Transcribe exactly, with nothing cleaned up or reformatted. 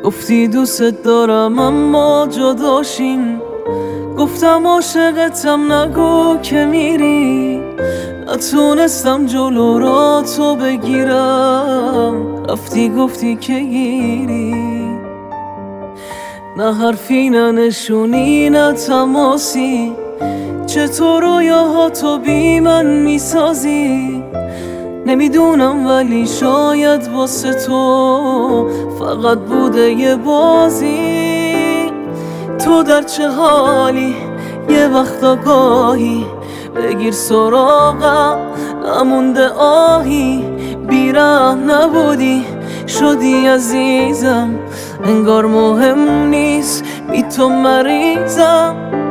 گفتی دوست دارم اما جداشیم، گفتم عاشقتم نگو که میری. نتونستم جلو را تو بگیرم، رفتی گفتی که گیری. نه حرفی نه نشونی نه تماسی، چطور رویاها تو بی من میسازی. نمیدونم ولی شاید واسه تو فقط بوده یه بازی. تو در چه حالی؟ یه وقت آگاهی بگیر سراغم، نمونده آهی. بیرحم نبودی شدی عزیزم، انگار مهم نیست بی تو مریضم.